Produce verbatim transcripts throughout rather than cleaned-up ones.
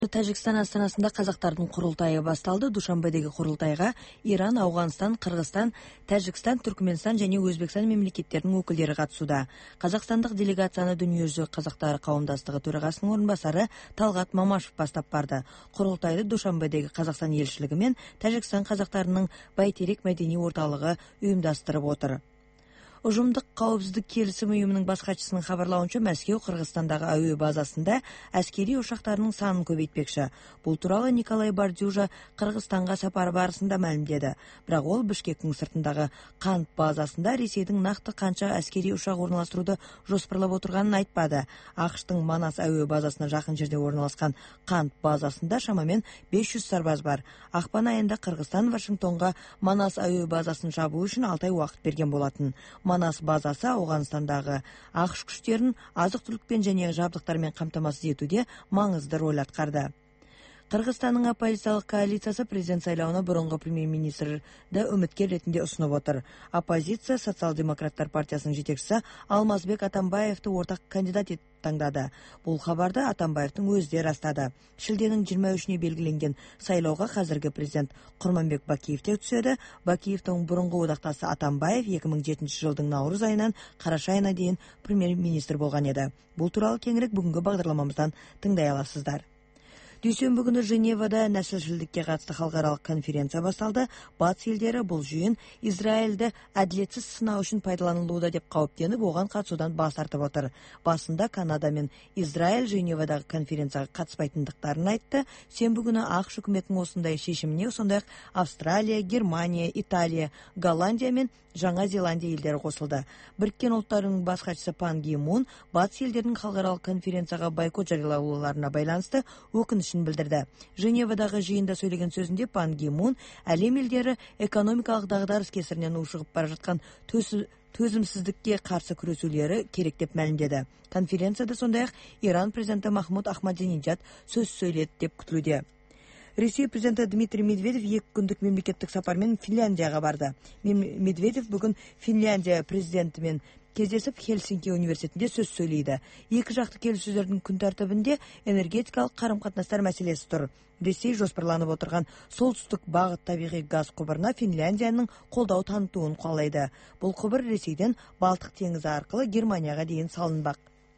Тәжікстан астанасында қазақтардың құрылтайы басталды. Душанбедегі құрылтайға Иран, Ауғанстан, Қырғызстан, Тәжікстан, Түркменстан және Өзбекстан мемлекеттерінің өкілдері қатысуда. Қазақстандық делегацияны дүниежүзі қазақтары қауымдастығы төрағасының орынбасары Талғат Мамашев бастап барды. Құрылтайды Душанбедегі Қазақстан елшілігі мен Тәжікстан қазақтарының Бәйтерек мәдени орталығы ұйымдастырып отыр. Ұжымдық қауіпсіздік келісім ұйымының бас хатшысының хабарлауынша, Мәскеу Қырғызстандағы әуе базасында әскери ұшақтарының санын көбейтпекші. Бұл туралы Николай Бардюжа Қырғызстанға сапары барысында мәлімдеді. Бірақ ол Бішкектің сыртындағы Қант базасында Ресейдің нақты қанша әскери ұшақ орналастыруды жоспарлап отырғанын айтпады. ақш-тың Манас әуе базасына жақын жерде орналасқан Қант базасында шамамен бес жүз сарбаз бар. Ақпан айында Қырғызстан Вашингтонға Манас әуе базасын жабу үшін алты ай уақыт берген болатын. Манас базасы Ауғанстандағы ақш күштерін азық-түлікпен және жабдықтармен қамтамасыз етуде маңызды рөл атқарды. Қырғызстанның оппозициялық коалициясы президент сайлауына бұрынғы премьер-министрді үміткер ретінде ұсынып отыр. Оппозиция социал-демократтар партиясының жетекшісі Алмазбек Атамбаевты ортақ кандидат етіп таңдады. Бұл хабарды Атамбаевтың өзі де растады. Шілденің жиырма үшіне белгіленген сайлауға қазіргі президент Құрманбек Бакиев те түседі. Бакиевтің бұрынғы одақтасы Атамбаев екі мың жетінші жылдың наурыз айынан қараша айына дейін премьер-министр болған еді. Бұл туралы кеңірек бүгінгі бағдарламамыздан тыңдай аласыздар. Дүйсенбі күні Женевада нәсілшілдікке қатысты халықаралық конференция басталды. Батыс елдері бұл жүйін Израильді әділетсіз сынау үшін пайдаланылуда деп қауіптеніп, оған қатысудан бас тартып отыр. Басында Канада мен Израиль Женевадағы конференцияға қатыспайтындықтарын айтты. Сенбі күні ақш үкіметінің осындай шешіміне сондай-ақ Австралия, Германия, Италия, Голландия мен Жаңа Зеландия елдері қосылды. Біріккен ұлттарының бас хатшысы Пан Ги Мун батыс елдерінің халықаралық конференцияға бойкот жариялауларына байланысты өкінішін білдірді. Женевадағы жиында сөйлеген сөзінде Пан Ги Мун әлем елдері экономикалық дағдарыс кесірінен ушығып бара жатқан төзімсіздікке қарсы күресулері керек деп мәлімдеді. Конференцияда сондай-ақ Иран президенті Махмуд Ахмадинеджад сөз сөйледі деп күтілуде. Ресей президенті Дмитрий Медведев екі күндік мемлекеттік сапармен Финляндияға барды. Медведев бүгін Финляндия президентімен кездесіп Хельсинки университетінде сөз сөйлейді. Екі жақты келіссөздердің күн тәртібінде энергетикалық қарым-қатынастар мәселесі тұр. Ресей жоспарланып отырған солтүстік бағыт табиғи газ құбырына Финляндияның қолдау танытуын қалайды. Бұл құбыр Ресейден Балтық теңізі арқылы Германияға дейін салынбақ.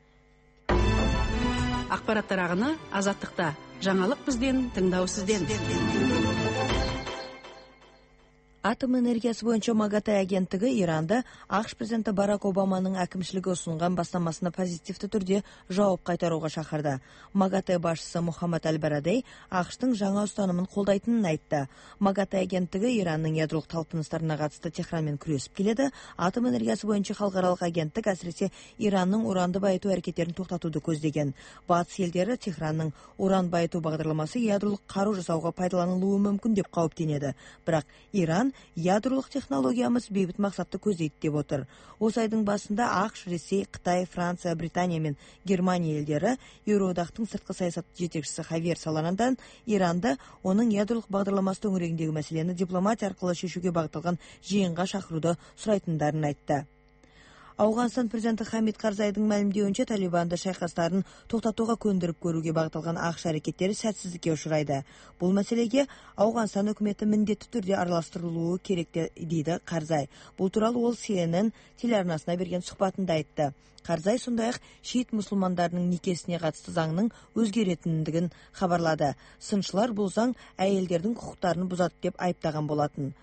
Ақпараттар ағыны Азаттықта. Жаңалық бізден, тыңдау сізден. Атом энергиясы бойынша МАГАТЭ агенттігі Иранды ақш президенті Барак Обаманың әкімшілігі ұсынған бастамасына позитивті түрде жауап қайтаруға шақырды. МАГАТЭ басшысы Мухаммад Аль-Барадей ақштың жаңа ұстанымын қолдайтынын айтты. МАГАТЭ агенттігі Иранның ядролық талпыныстарына қатысты Техранмен күресіп келеді. Атом энергиясы бойынша халықаралық агенттік әсіресе Иранның уранды байыту әрекеттерін тоқтатуды көздеген. Батыс елдері Техранның уран байыту бағдарламасы ядролық қару жасауға пайдаланылуы мүмкін деп қауіптенеді. Бірақ Иран ядролық технологиямыз бейбіт мақсатты көздейді деп отыр. Осы айдың басында ақш, Ресей, Қытай, Франция, Британия мен Германия елдері Еуроодақтың сыртқы саясат жетекшісі Хавьер Соланадан Иранды оның ядролық бағдарламасы төңірегіндегі мәселені дипломатия арқылы шешуге бағытталған жиынға шақыруды сұрайтындарын айтты. Ауғанстан президенті Хамид Карзайдың мәлімдеуінше Талибанды шайқастарын тоқтатуға көндіріп көруге бағытталған ақш әрекеттері сәтсіздікке ұшырайды. Бұл мәселеге Ауғанстан үкіметі міндетті түрде араластырылуы керек дейді Карзай. Бұл туралы ол Си Эн Эн телеарнасына берген сұхбатында айтты. Карзай сондай-ақ шиит мұсылмандарының некесіне қатысты заңның өзгеретіндігін хабарлады. Сыншылар бұл заң әйелдердің құқықтарын бұзады деп айыптаған болатын.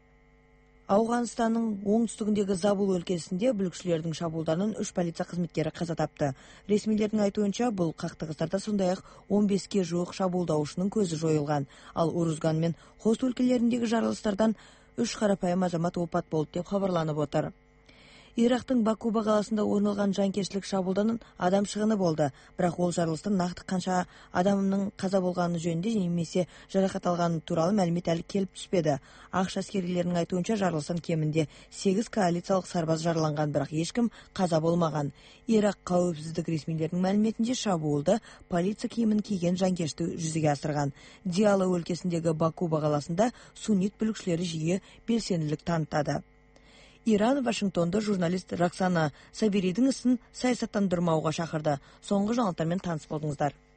Ауғанстанның оңтүстігіндегі Забул өлкесінде бүлікшілердің шабуылдарынан үш полиция қызметкері қаза тапты. Ресмилердің айтуынша бұл қақтығыстарда сондай-ақ он беске жуық шабуылдаушының көзі жойылған. Ал Урузган мен Хост өлкелеріндегі жарылыстардан үш қарапайым азамат опат болды деп хабарланып отыр. Ирактың Бакуба қаласында орын алған жанкештілік шабуылдан адам шығыны болды. Бірақ ол жарылыстан нақты қанша адамның қаза болғаны жөнінде немесе жарақат алғаны туралы мәлімет әлі келіп түспеді. ақш әскерилерінің айтуынша жарылыстан кемінде сегіз коалициялық сарбаз жараланған, бірақ ешкім қаза болмаған. Ирак қауіпсіздік ресмилерінің мәліметінше шабуылды полиция киімін киген жанкешті жүзеге асырған. Диала өлкесіндегі Бакуба қаласында суннит бүлікшілері жиі белсенділік танытады. Иран Вашингтонда журналист Роксана Сабиридің ісін саясаттандырмауға шақырды. Соңғы жаңалықтармен таныс болдыңыздар.